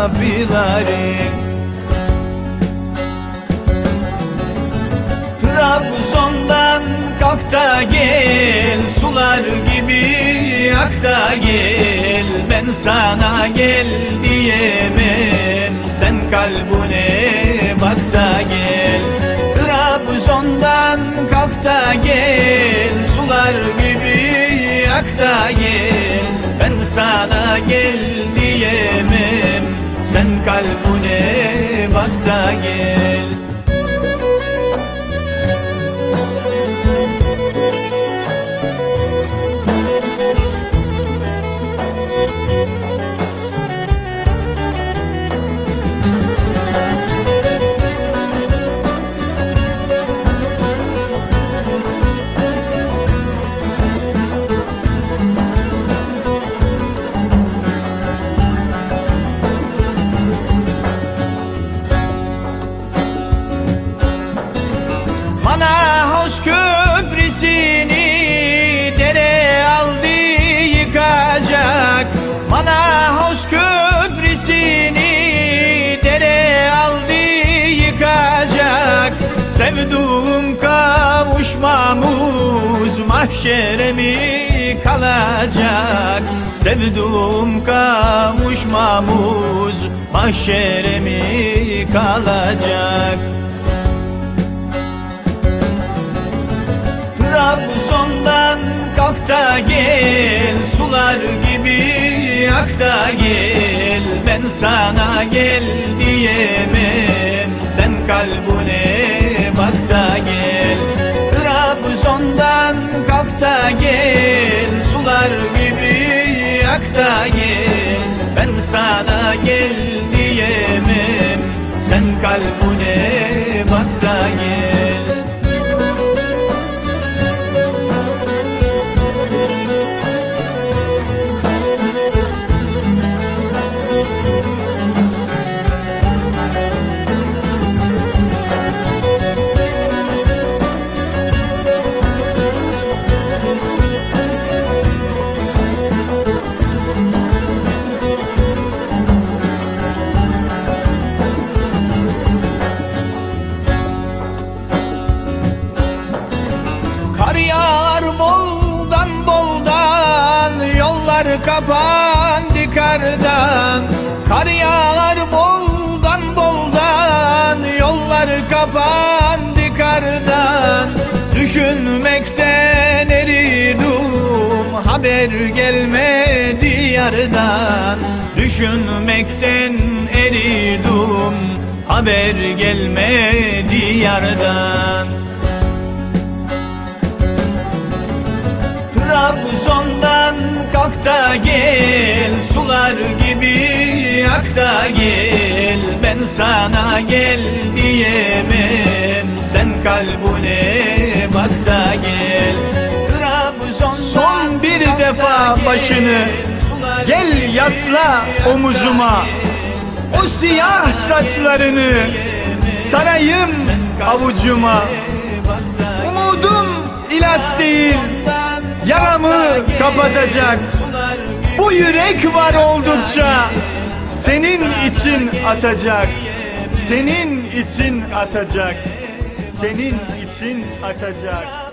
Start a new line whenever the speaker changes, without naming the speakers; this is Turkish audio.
kapıları. Trabzon'dan kalk da gel, sular gibi ak da gel. Ben sana gel diyemem, sen kalbine bak da gel. Trabzon'dan kalk da gel, sular gibi ak da gel. Ben sana gel diyemem, sen kalbine bak da gel. Manahoz köprüsünü dere aldı yıkacak. Manahoz köprüsünü dere aldı yıkacak. Sevduğum kavuşmamız mahşere mi kalacak? Sevduğum kavuşmamız mahşere mi kalacak? Trabzon'dan kalk da gel, sular gibi ak da gel. Ben sana gel diyemem, sen kalbine bak da gel. Trabzon'dan kalk da gel, sular gibi ak da gel. Ben sana gel diyemem, sen kalbine bak da gel. Kar yağar boldan boldan, yollar kapandı kardan. Kar yağar boldan boldan, yollar kapandı kardan. Düşünmekten eridim, haber gelmedi yardan. Düşünmekten eridim, haber gelmedi yardan. Trabzon'dan kalk da gel, sular gibi ak da gel. Ben sana gel diyemem, sen kalbine bak da gel. Son bir defa başını gel yasla omuzuma. O siyah saçlarını sarayım avucuma. Umudum ilaç değil, yaramı kapatacak. Bu yürek var oldukça senin için atacak. Senin için atacak. Senin için atacak.